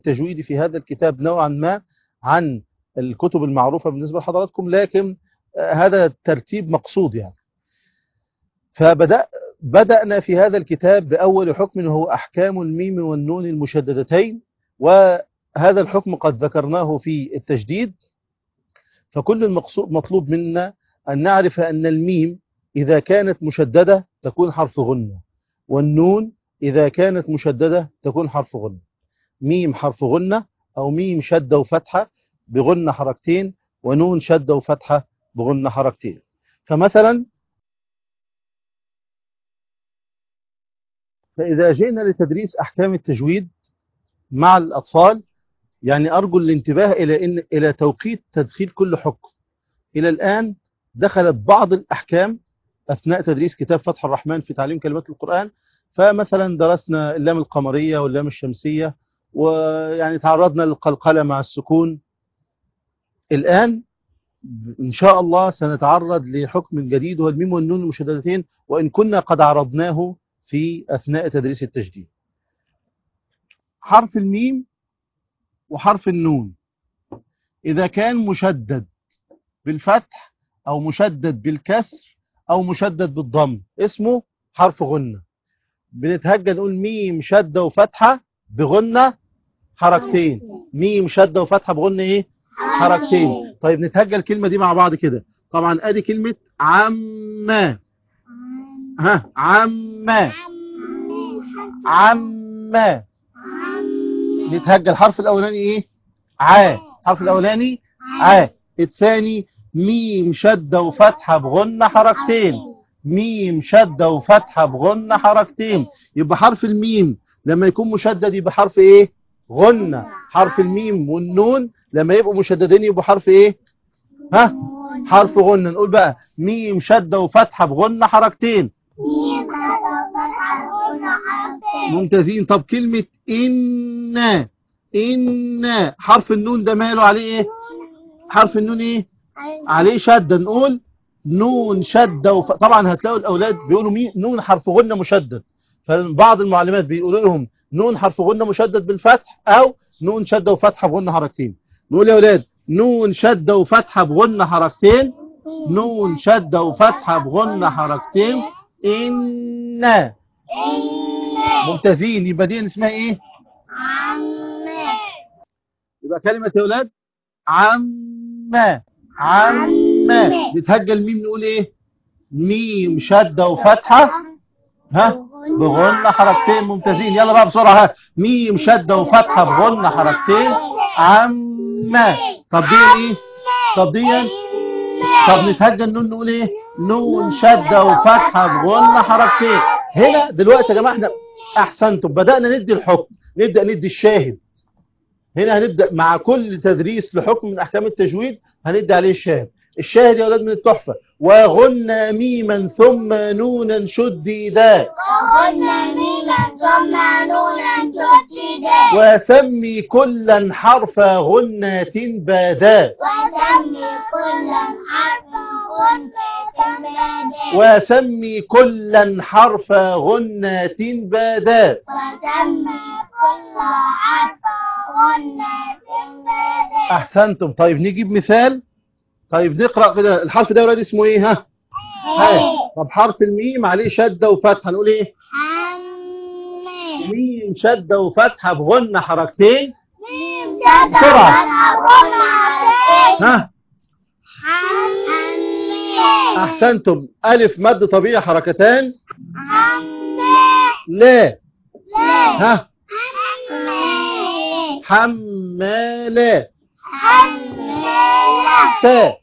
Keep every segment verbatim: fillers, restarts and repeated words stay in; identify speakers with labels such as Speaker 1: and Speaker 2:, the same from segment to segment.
Speaker 1: التجويد في هذا الكتاب نوعا ما عن الكتب المعروفة بالنسبة لحضراتكم، لكن هذا الترتيب مقصود يعني. فبدأ بدأنا في هذا الكتاب بأول حكم هو أحكام الميم والنون المشددتين، وهذا الحكم قد ذكرناه في التجديد. فكل المقصود مطلوب منا أن نعرف أن الميم إذا كانت مشددة تكون حرف غنة، والنون إذا كانت مشددة تكون حرف غنة. ميم حرف غنة، أو ميم شدة وفتحة بغنة حركتين، ونون شدة وفتحة بغنة حركتين. فمثلا فإذا جئنا لتدريس أحكام التجويد مع الأطفال، يعني أرجو الانتباه إلى إن إلى توقيت تدخيل كل حكم. إلى الآن دخلت بعض الأحكام أثناء تدريس كتاب فتح الرحمن في تعليم كلمات القرآن. فمثلا درسنا اللام القمرية واللام الشمسية، ويعني تعرضنا للقلقلة مع السكون. الآن إن شاء الله سنتعرض لحكم جديد وهو الميم والنون المشددتين، وإن كنا قد عرضناه في أثناء تدريس التجديد. حرف الميم وحرف النون إذا كان مشدد بالفتح أو مشدد بالكسر أو مشدد بالضم اسمه حرف غنة. بنتهجى نقول ميم شدة وفتحة بغنة حركتين. ميم شدة وفتحة بغنة ايه؟ حركتين. طيب نتهجى الكلمة دي مع بعض كده. طبعا ادي كلمة عما. ها عما عما. نتهجى الحرف الاولاني ايه؟ ع. الحرف الاولاني ع. الثاني ميم شدة وفتحة بغنة حركتين. ميم شدة وفتحة بغنة حركتين. يبقى حرف الميم لما يكون مشدد يبقى حرف ايه؟ غنة. حرف الميم والنون لما يبقوا مشددين يبقوا حرف ايه؟ ها؟ حرف غنة. نقول بقى ميم شدة وفتحة بغنة حركتين. ميم شدة وفتحة بغنة حركتين. ممتازين. طب كلمة إن. إن حرف النون ده ماله عليه ايه؟ حرف النون ايه؟ عليه شدة. نقول نون شدة وف... طبعا هتلاقوا الأولاد بيقولوا مي... نون حرف غنة مشدد. فبعض المعلمات بيقولوا لهم نون حرف غنة مشدد بالفتح، أو نون شدة وفتحة بغنة حركتين. نقول يا أولاد نون شدة وفتحة بغنة حركتين. نون شدة وفتحة بغنة حركتين. إن. ممتازين. يبقى دي اسمها إيه؟ عم. يبقى كلمة يا أولاد عم. عم. نتهجى الميم نقول ايه؟ ميم شدة وفتحة ها بغنة حركتين. ممتازين. يلا بقى بسرعة. ها ميم شدة وفتحة بغنة حركتين. عم. طب دي ايه؟ طب دي طب نتهجى النون نقول ايه؟ نون شدة وفتحة بغنة حركتين. هنا دلوقتي يا جماعة احنا احسنتم بدأنا ندي الحكم، نبدأ ندي الشاهد. هنا هنبدأ مع كل تدريس لحكم من أحكام التجويد هندي عليه الشاهد. الشاهد يا أولاد من التحفة. وغنى ميما ثم نونا شديدا. وغنى ميما ثم نونا شديدا. وسمي كلا حرف غنة بادا. وسمي كلا حرف غنة بادا. وسمي كلا حرف غنة بادا. وسمي كل حرف غنة بادا. أحسنتم. طيب نجيب مثال. طيب نقرأ كده. الحرف ده يا ولاد اسمه ايه؟ ها ها. طب حرف الميم عليه شدة وفتحة نقول ايه؟ ميم شدة وفتحة بغنة حركتين. ميم شدة وفتحة بغنة حركتين. ها احسنتم. الف مد طبيعي حركتان. لا ها حمالة. حمالة.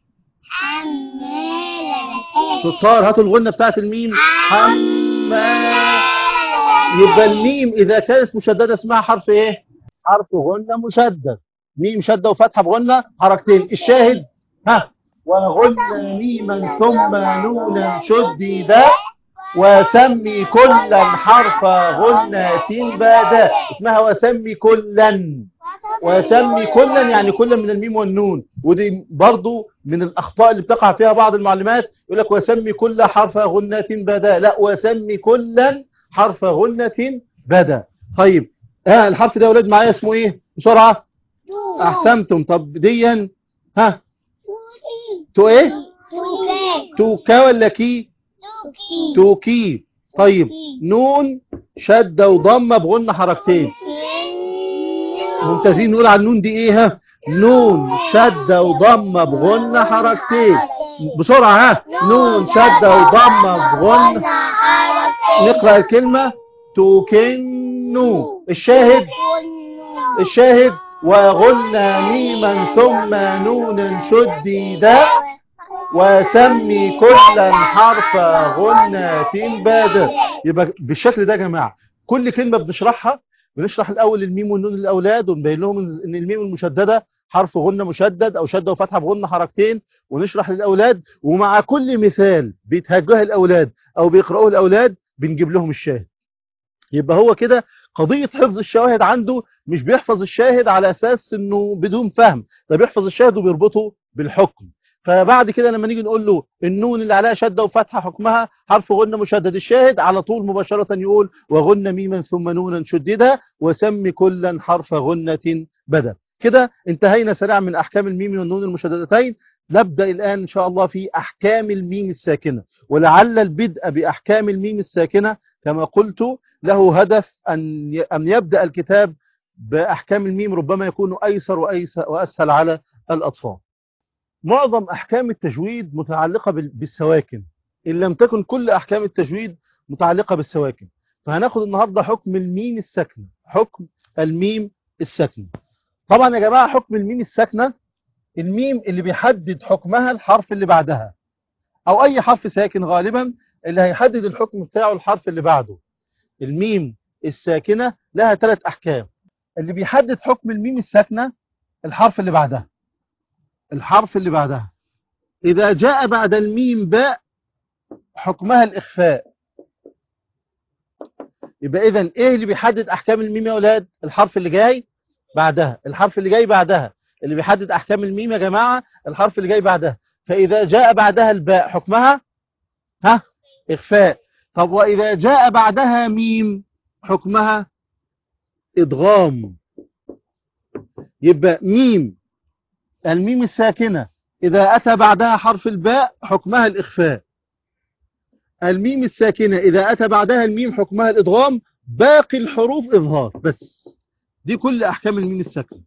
Speaker 1: ستار. هاتوا الغنة بتاعت الميم. حمالة. يبقى الميم إذا كانت مشددة اسمها حرف إيه؟ حرف غنة مشدد. ميم شدة وفتحة بغنة حركتين. الشاهد ها وغنى ميما ثم نونا شديدا. وسمي كلا حرف غنة بادا. اسمها وسمي كلا. وسمي كلا يعني كلا من الميم والنون. ودي برضو من الأخطاء اللي بتقع فيها بعض المعلمات. يقول لك وسمي كل حرف غنة بادا. لا، وسمي كلا حرف غنة بادا. طيب ها الحرف ده يا ولاد معايا اسمه ايه؟ بسرعة. احسنتم. طب ديا ها تو ايه؟ توكا ولا كي؟ توكي. طيب نون شدة وضمة بغن حركتين. ممتازين. نقول على النون دي ايه؟ ها نون شدة وضمة بغن حركتين. بسرعة. ها نون شدة وضمة بغن. نقرأ الكلمة توكنو. الشاهد الشاهد وغنى ميما ثم نون شديدا وسمي كلا حرف غنة بادر. يبقى بالشكل ده يا جماعة كل كلمة بنشرحها بنشرح الأول الميم والنون للأولاد ونبين لهم إن الميم المشددة حرف غنة مشدد أو شدة وفتحة بغنة حركتين، ونشرح للأولاد. ومع كل مثال بيتهجه الأولاد أو بيقرأوه الأولاد بنجيب لهم الشاهد. يبقى هو كده قضية حفظ الشواهد عنده مش بيحفظ الشاهد على أساس إنه بدون فهم، ده بيحفظ الشاهد وبيربطه بالحكم. فبعد كده لما نيجي نقول له النون اللي عليها شدة وفتحة حكمها حرف غنة مشدد، الشاهد على طول مباشرة يقول وغنة ميما ثم نونا شددها وسمي كلا حرف غنة بدل. كده انتهينا سريعا من أحكام الميم والنون المشددتين. نبدأ الآن إن شاء الله في أحكام الميم الساكنة، ولعل البدء بأحكام الميم الساكنة كما قلت له هدف أن أن يبدأ الكتاب بأحكام الميم، ربما يكون أيسر وأيسر وأسهل على الأطفال. معظم أحكام التجويد متعلقة بالسواكن، إن لم تكن كل أحكام التجويد متعلقة بالسواكن. فهناخد النهاردة حكم الميم الساكنة. حكم الميم الساكنة. طبعا يا جماعة حكم الميم الساكنة الميم اللي بيحدد حكمها الحرف اللي بعدها، أو أي حرف ساكن غالبا اللي هيحدد الحكم بتاعه الحرف اللي بعده. الميم الساكنة لها ثلاث أحكام. اللي بيحدد حكم الميم الساكنة الحرف اللي بعدها. الحرف اللي بعدها إذا جاء بعد الميم باء حكمها الإخفاء. يبقى إذن إيه اللي بيحدد أحكام الميم يا أولاد؟ الحرف اللي جاي بعدها. الحرف اللي جاي بعدها اللي بيحدد أحكام الميم يا جماعة الحرف اللي جاي بعدها. فإذا جاء بعدها الباء حكمها ها إخفاء. طب وإذا جاء بعدها ميم حكمها إدغام. يبقى ميم الميم الساكنة إذا أتى بعدها حرف الباء حكمها الإخفاء. الميم الساكنة إذا أتى بعدها الميم حكمها الإدغام. باقي الحروف إظهار بس. دي كل أحكام الميم الساكنة.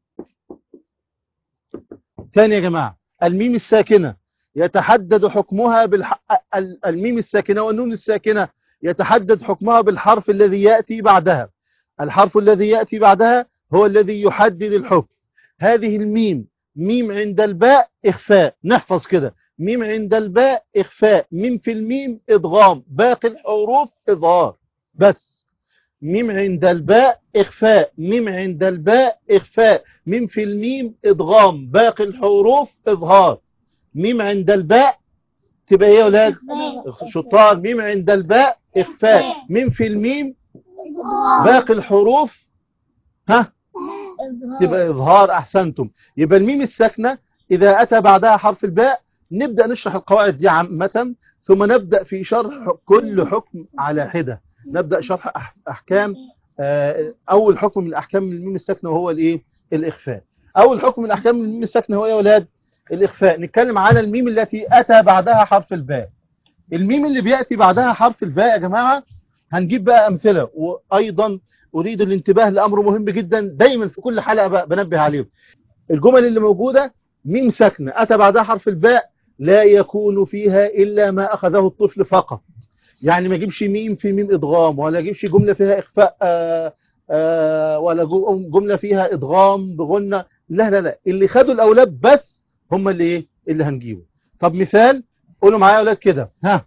Speaker 1: ثاني يا جماعة الميم الساكنة يتحدد حكمها بالح... الميم الساكنة والنون الساكنة يتحدد حكمها بالحرف الذي يأتي بعدها. الحرف الذي يأتي بعدها هو الذي يحدد الحكم. هذه الميم ميم عند الباء إخفاء. نحفظ كده ميم عند الباء إخفاء. ميم في الميم إدغام. باقي الحروف إظهار بس. ميم عند الباء إخفاء. ميم عند الباء إخفاء. ميم في الميم إدغام. باقي الحروف إظهار. ميم عند الباء تبقى ايه يا اولاد؟ شطار. ميم عند الباء إخفاء. ميم في الميم باقي الحروف ها تبقى إظهار. أحسنتم. يبقى الميم الساكنة إذا أتى بعدها حرف الباء نبدأ نشرح القواعد دي عامة، ثم نبدأ في شرح كل حكم على حدة. نبدأ شرح أحكام. أول حكم من أحكام الميم الساكنة وهو الإيه؟ الإخفاء. أول حكم من أحكام الميم الساكنة هو يا أولاد الإخفاء. نتكلم على الميم التي أتى بعدها حرف الباء. الميم اللي بيأتي بعدها حرف الباء يا جماعة هنجيب بقى أمثلة. وأيضا أريد الانتباه لأمر مهم جدا دايما في كل حلقة بقى بنبه عليه. الجمل اللي موجودة ميم ساكنة أتى بعدها حرف الباء لا يكون فيها إلا ما أخذه الطفل فقط. يعني ما يجيبش ميم في ميم إدغام، ولا يجيبش جملة فيها إخفاء آآ آآ ولا جملة فيها إدغام بغنة. لا لا لا اللي خدوا الأولاد بس هم اللي إيه اللي هنجيبه. طب مثال قولوا معايا يا أولاد كده. ها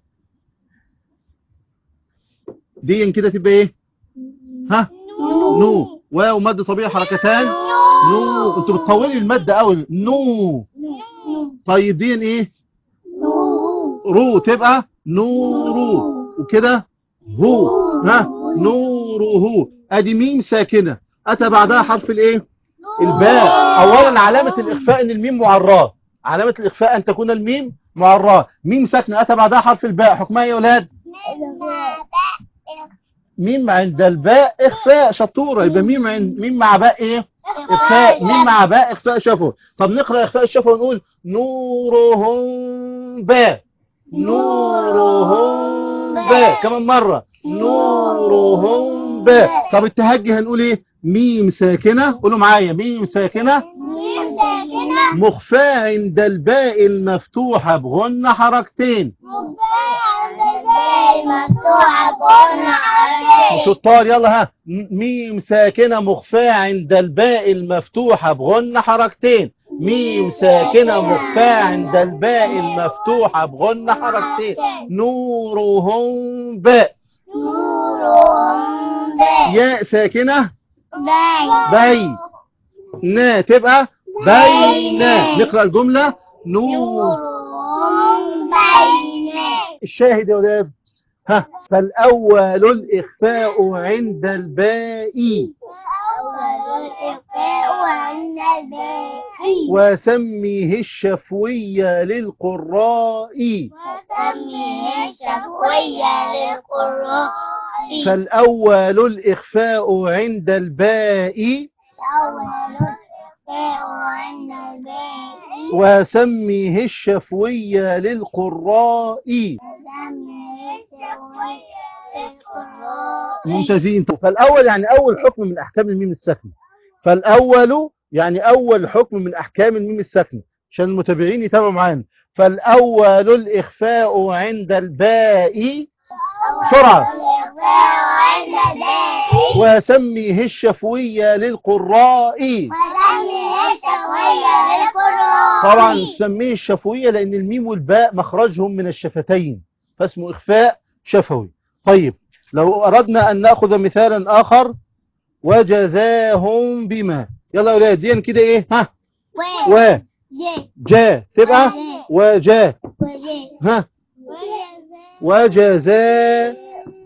Speaker 1: دي كده تبقى إيه؟ ها نو. واو مد طبيعي حركتان. نو. انتوا بتطولي المد قوي. نو. طيب دي ايه؟ رو. تبقى نورو. وكده هو. ها نوره. ادي ميم ساكنه اتى بعدها حرف الايه؟ الباء. اولا علامه الاخفاء ان الميم معراه. علامه الاخفاء ان تكون الميم معراه. ميم ساكنه اتى بعدها حرف الباء حكمها ايه يا اولاد؟ ميم عند الباء إخفاء. شطورة. يبقى ميم عند ميم مع باء إيه؟ إخفاء ميم مع باء إخفاء شفوي. طب نقرأ إخفاء الشفوي ونقول نورهم باء نورهم باء كمان مرة نورهم باء. طب التهجي هنقول إيه؟ ميم ساكنة، قولوا معايا ميم ساكنة
Speaker 2: ميم ساكنة
Speaker 1: مخفاة عند الباء المفتوحة بغن حركتين.
Speaker 2: مخفاة عند الباء المفتوحة بغن حركتين.
Speaker 1: شطار يلا ها. ميم ساكنة مخفاة عند الباء المفتوحة بغن حركتين. ميم ساكنة مخفاة عند الباء المفتوحة بغن حركتين. نورهم باء
Speaker 2: نورهم باء.
Speaker 1: ياء ساكنة
Speaker 2: باء
Speaker 1: بي نا تبقى بينا. نقرأ الجملة نور
Speaker 2: نورهم بين.
Speaker 1: الشاهد يا ولاد ها. فالأول الإخفاء عند الباء
Speaker 2: أول الإخفاء عند الباء
Speaker 1: وسميه الشفوية للقراء.
Speaker 2: وسميه الشفوية للقراء.
Speaker 1: فالأول الإخفاء عند الباء
Speaker 2: أول الإخفاء عند الباء
Speaker 1: وسميه الشفوية للقراء.
Speaker 2: وسميه الشفوية للقراء.
Speaker 1: ممتازين. فالأول يعني أول حكم من أحكام الميم الساكنة. فالأول يعني أول حكم من أحكام الميم الساكنة عشان المتابعين يتابعوا معانا. فالأول الإخفاء عند الباء بسرعة وسميه الشفوية للقراء. طبعا سميه الشفوية لأن الميم والباء مخرجهم من الشفتين فاسمه إخفاء شفوي. طيب لو أردنا أن نأخذ مثالا آخر وجزاهم بما. يلا يا أولاد دي كده إيه ها و جا تبقى وجا ها وجزاه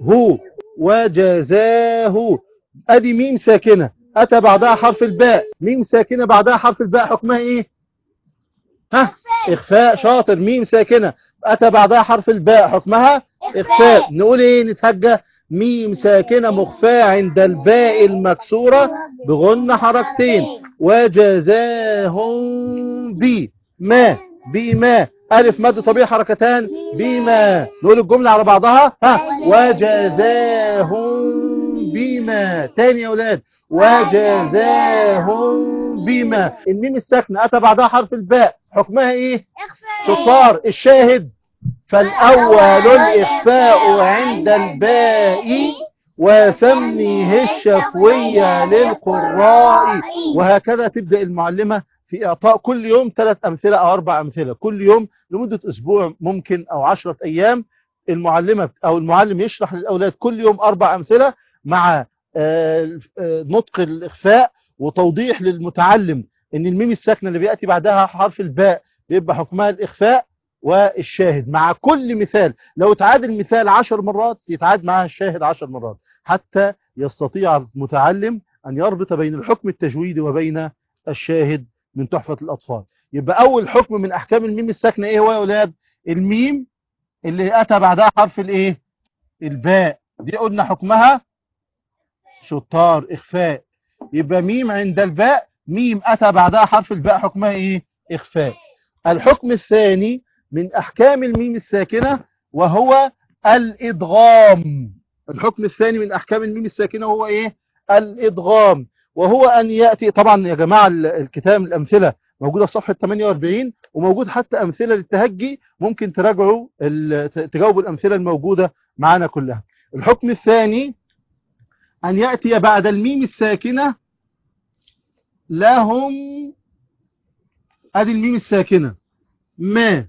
Speaker 1: وجزاه. ادي ميم ساكنة اتى بعدها حرف الباء. ميم ساكنة بعدها حرف الباء حكمها ايه ها اخفاء. شاطر. ميم ساكنة اتى بعدها حرف الباء حكمها اخفاء. نقول ايه نتهجى ميم ساكنة مخفاة عند الباء المكسورة بغن حركتين. وجزاهم بما بما ألف مد طبيعي حركتان بما. نقول الجملة على بعضها ها وجزاهم بما. تاني يا أولاد وجزاهم بما. الميم الساكنة أتى بعدها حرف الباء حكمها إيه شطار. الشاهد فالأول الإخفاء عند الباء وسميه الشفوية للقراء. وهكذا تبدأ المعلمة في إعطاء كل يوم ثلاث أمثلة أو أربع أمثلة كل يوم لمدة أسبوع ممكن أو عشرة أيام. المعلمة أو المعلم يشرح للأولاد كل يوم أربع أمثلة مع نطق الإخفاء وتوضيح للمتعلم أن الميم الساكنة اللي بيأتي بعدها حرف الباء بيبقى حكمها الإخفاء. والشاهد مع كل مثال لو تعاد المثال عشر مرات يتعاد معها الشاهد عشر مرات حتى يستطيع المتعلم أن يربط بين الحكم التجويدي وبين الشاهد من تحفة الأطفال. يبقى أول حكم من أحكام الميم الساكنة إيه هو يا أولاد الميم اللي أتى بعدها حرف الإيه الباء. دي قلنا حكمها شطار إخفاء. يبقى ميم عند الباء ميم أتى بعدها حرف الباء حكمها إيه إخفاء. الحكم الثاني من أحكام الميم الساكنة وهو الإدغام. الحكم الثاني من أحكام الميم الساكنة هو إيه الإدغام. وهو أن يأتي طبعا يا جماعة الكتاب الأمثلة موجودة في صفحة ثمانية وأربعين وموجود حتى أمثلة للتهجي ممكن تراجعوا تجاوبوا الأمثلة الموجودة معنا كلها. الحكم الثاني أن يأتي بعد الميم الساكنة لهم. أدي الميم الساكنة ما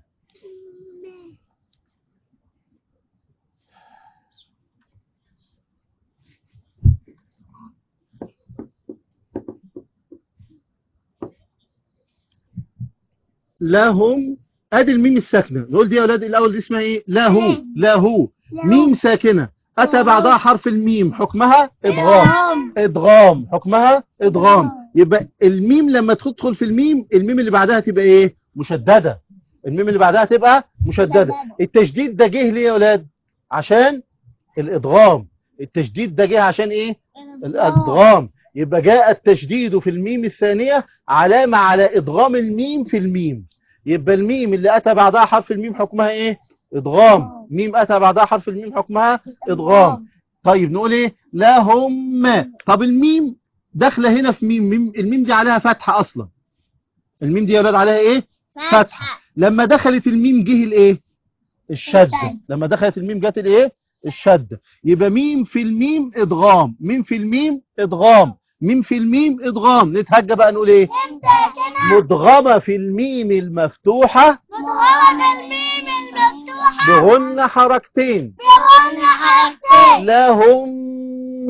Speaker 1: لهم. ادي الميم الساكنه نقول دي يا اولاد الاول دي اسمها ايه له له ميم ساكنه اتى بعدها حرف الميم حكمها ادغام. ادغام حكمها ادغام. يبقى الميم لما تدخل في الميم الميم اللي بعدها تبقى ايه مشدده. الميم اللي بعدها تبقى مشدده. التشديد ده جه ليه يا اولاد عشان الادغام. التشديد ده جه عشان ايه الادغام. يبقى جاء التشديد في الميم الثانية علامة على إدغام الميم في الميم. يبقى الميم اللي أتى بعدها حرف الميم حكمها إيه؟ إدغام. ميم أتى بعدها حرف الميم حكمها إدغام. طيب نقول إيه؟ لهم. طب الميم داخلة هنا في ميم, ميم الميم دي عليها فتحة أصلا. الميم دي يا ولاد عليها إيه؟ فتحة. لما دخلت الميم جه الإيه؟ الشدة. لما دخلت الميم جت الإيه؟ الشدة. يبقى ميم في الميم إدغام. ميم في الميم إدغام. ميم في الميم إدغام. نتهجى بقى نقول إيه؟ مدغمة في الميم المفتوحة
Speaker 2: مدغمة الميم المفتوحة
Speaker 1: بغن حركتين
Speaker 2: بغن حركتين
Speaker 1: لهم.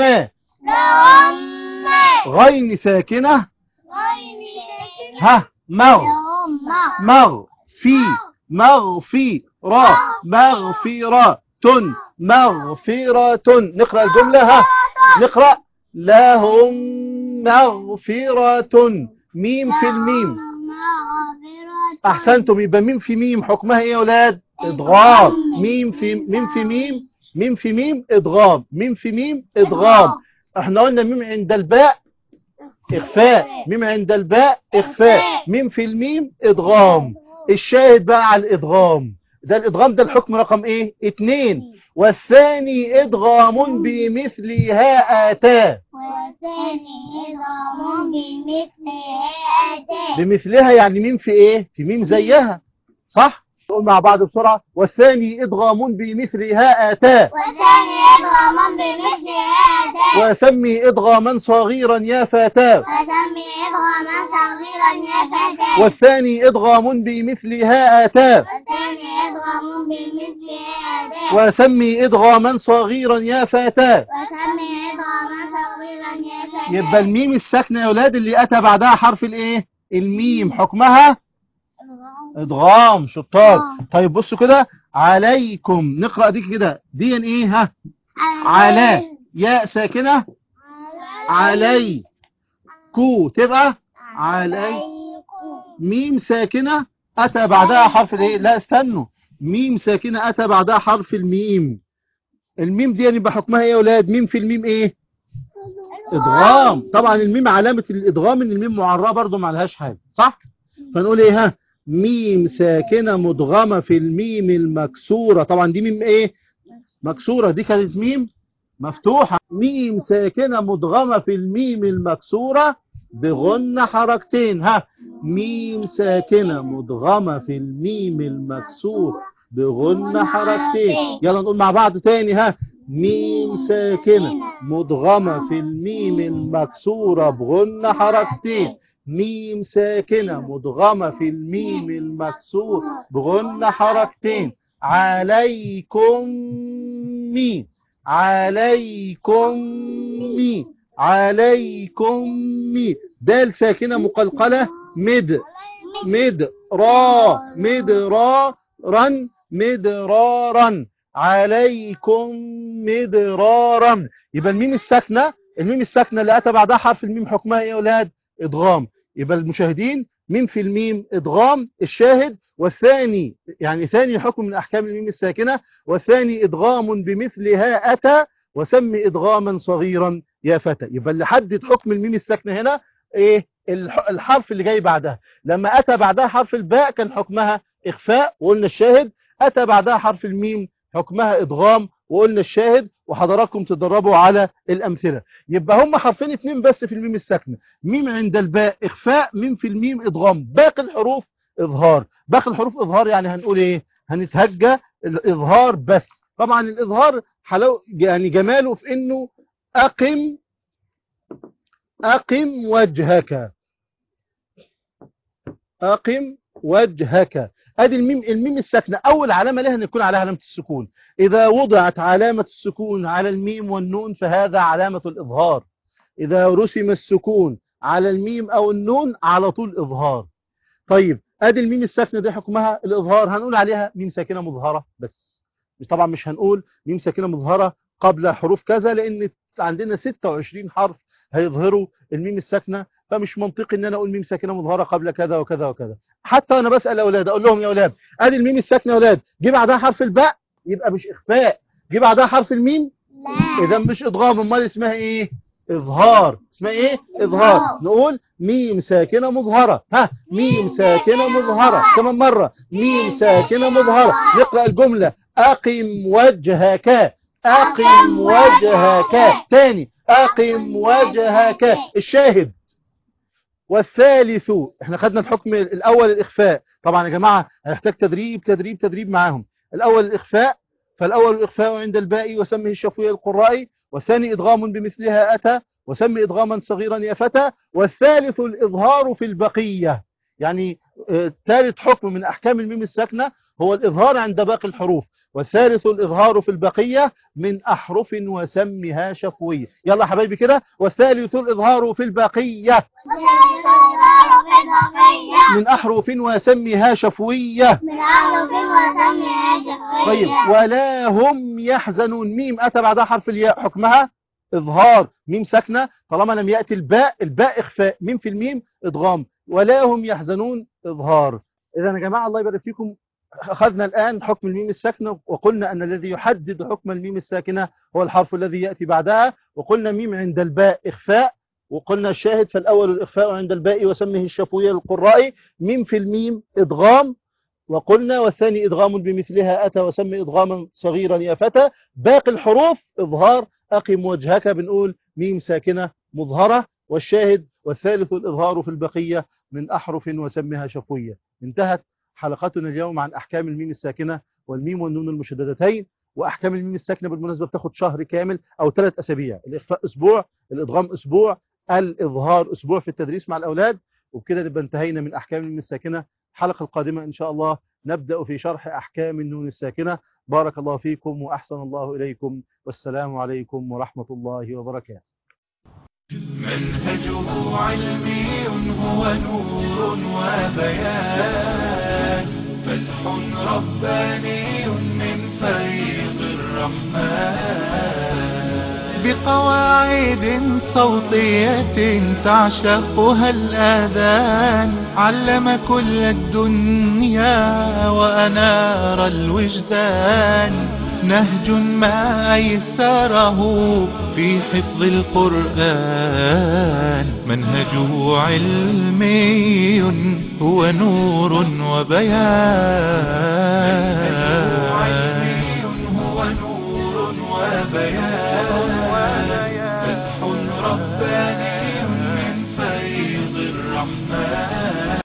Speaker 2: لهم
Speaker 1: غين ساكنة
Speaker 2: غين ساكنة
Speaker 1: ها مغ
Speaker 2: لهم
Speaker 1: مغ في مغفي را مغفرة مغفرة. نقرأ الجملة ها نقرأ لهم مغفرة. ميم في الميم. أحسنتم. يبقى ميم في ميم حكمها إيه يا أولاد؟ إدغام. ميم في ميم في ميم ميم في ميم إدغام. ميم في ميم إدغام. احنا قلنا ميم عند الباء إخفاء. ميم عند الباء إخفاء. ميم في الميم إدغام. الشاهد بقى على الإدغام ده. الإدغام ده الحكم رقم إيه؟ اتنين. والثاني إدغام بمثلها آتا.
Speaker 2: والثاني إدغام بمثلها آتا.
Speaker 1: بمثلها يعني ميم في إيه؟ في ميم زيها صح؟ نقول مع بعض بسرعة. والثاني إدغام بمثلها آتا.
Speaker 2: والثاني إدغام بمثلها آتا.
Speaker 1: وسمي إدغاما صغيرا يا فتاة.
Speaker 2: وسمي إدغاما صغيرا يا فتاة.
Speaker 1: والثاني إدغام بمثلها آتا.
Speaker 2: والثاني إدغام بمثلها آتا.
Speaker 1: وسمي إدغاما صغيرا يا فتاة.
Speaker 2: وسمي إدغاما صغيرا يا فتاة.
Speaker 1: يبقى الميم الساكنة يا أولاد اللي أتى بعدها حرف الإيه؟ الميم حكمها إدغام. شطار. طيب بصوا كده. عليكم. نقرأ دي كده. دي إيه ها؟ على ياء ساكنة علي كو تبقى علي. ميم ساكنة أتى بعدها حرف الإيه؟ لا استنوا. ميم ساكنة أتى بعدها حرف الميم. الميم دي يبقى حكمها إيه يا أولاد؟ ميم في الميم إيه؟ إدغام. طبعا الميم علامة الإدغام إن الميم معرّة برضه ما لهاش حاجة صح؟ فنقول إيه ها؟ ميم ساكنة مدغمة في الميم المكسورة. طبعا دي ميم إيه؟ مكسورة. دي كانت ميم مفتوحة. ميم ساكنة مدغمة في الميم المكسورة بغن حركتين. ها ميم ساكنة مدغمة في الميم المكسورة بغن حركتين. يلا نقول مع بعض تاني. ها ميم ساكنة مدغمة في الميم المكسورة بغن حركتين. ميم ساكنة مدغمة في الميم المكسور بغن حركتين. عليكم مي عليكم مي عليكم مي. دال ساكنة مقلقلة مد مد را مد را رن مد را رن عليكم مدرارا. يبقى الميم الساكنة الميم الساكنة اللي أتى بعدها حرف الميم حكمها إيه يا أولاد؟ إدغام. يبقى المشاهدين ميم في الميم إدغام. الشاهد والثاني يعني ثاني حكم من أحكام الميم الساكنة. والثاني إدغام بمثلها أتى. وسمي إدغاما صغيرا يا فتى. يبقى اللي حدد حكم الميم الساكنة هنا إيه؟ الحرف اللي جاي بعدها. لما أتى بعدها حرف الباء كان حكمها إخفاء وقلنا الشاهد. أتى بعدها حرف الميم حكمها إدغام وقلنا الشاهد. وحضراتكم تدربوا على الأمثلة. يبقى هم حرفين اتنين بس في الميم الساكنة. ميم عند الباء إخفاء. ميم في الميم إدغام. باقي الحروف إظهار. باقي الحروف إظهار يعني هنقول إيه؟ هنتهجى الإظهار بس. طبعا الإظهار حلو يعني جماله في إنه أقم أقم وجهك أقم وجهك. ادي الميم الميم الساكنه اول علامه لها ان يكون عليها علامه السكون. اذا وضعت علامه السكون على الميم والنون فهذا علامه الاظهار. اذا رسم السكون على الميم او النون على طول اظهار. طيب ادي الميم الساكنه دي حكمها الاظهار. هنقول عليها ميم ساكنه مظهره بس. طبعا مش هنقول ميم ساكنه مظهره قبل حروف كذا لان عندنا ستة وعشرين حرف هيظهروا الميم الساكنه. فمش منطقي ان انا اقول ميم ساكنه مظهره قبل كذا وكذا وكذا. حتى انا بسال اولاد اقول لهم يا اولاد ادي الميم الساكنه يا اولاد جه بعدها حرف الباء يبقى مش اخفاء. جه بعدها حرف الميم
Speaker 2: لا
Speaker 1: اذا مش ادغام. امال اسمها ايه؟ إظهار. اسمها إيه؟ إظهار. نقول ميم ساكنة مظهرة. ها ميم ساكنة مظهرة. كمان مرة ميم ساكنة مظهرة. نقرأ الجملة أقم وجهك. أقم وجهك. تاني أقم وجهك. الشاهد والثالث، احنا خدنا الحكم الأول الإخفاء. طبعا يا جماعة هيحتاج تدريب تدريب تدريب معاهم. الأول الإخفاء، فالأول الإخفاء عند الباء وسمه الشفوي القرائي، والثاني إدغام بمثلها أتى وسم إدغاما صغيرا يا فتى، والثالث الإظهار في البقية. يعني آه ثالث حكم من أحكام الميم الساكنة هو الإظهار عند باقي الحروف، والثالث الإظهار في البقية من أحرف وسمها شفوية. يلا حبايبي كده، والثالث الإظهار في البقية من أحرف وسمها شفوية.
Speaker 2: من أحرف وسمها شفوية.
Speaker 1: طيب ولا هم يحزنون. ميم أتى بعدها حرف الياء، حكمها إظهار. ميم ساكنة طالما لم يأتي الباء، الباء إخفاء، ميم في الميم إدغام. ولا هم يحزنون إظهار. إذا يا جماعة الله يبارك فيكم، أخذنا الآن حكم الميم الساكنة، وقلنا أن الذي يحدد حكم الميم الساكنة هو الحرف الذي يأتي بعدها. وقلنا ميم عند الباء إخفاء، وقلنا الشاهد فالأول الإخفاء عند الباء وسمه الشفوي القرائي. ميم في الميم إدغام، وقلنا والثاني إدغام بمثلها أتى وسم إدغاما صغيرا يا فتى. باقي الحروف إظهار. أقم وجهك بنقول ميم ساكنة مظهرة. والشاهد والثالث الإظهار في البقية من أحرف وسمها شفوية. انتهت حلقتنا اليوم عن أحكام الميم الساكنة والميم والنون المشددتين. وأحكام الميم الساكنة بالمناسبة بتاخد شهر كامل أو ثلاث أسابيع. الإخفاء أسبوع، الإدغام أسبوع، الإظهار أسبوع في التدريس مع الأولاد. وبكده نبقى انتهينا من أحكام الميم الساكنة. الحلقة القادمة إن شاء الله نبدأ في شرح أحكام النون الساكنة. بارك الله فيكم وأحسن الله إليكم، والسلام عليكم ورحمة الله وبركاته.
Speaker 3: منهجه علمي هو نور وبيان، فتح رباني من فيض الرحمن، بقواعد صوتية تعشقها الآذان، علم كل الدنيا وأنار الوجدان، نهج ما أيسره في حفظ القرآن، منهجه علمي هو نور وبيان.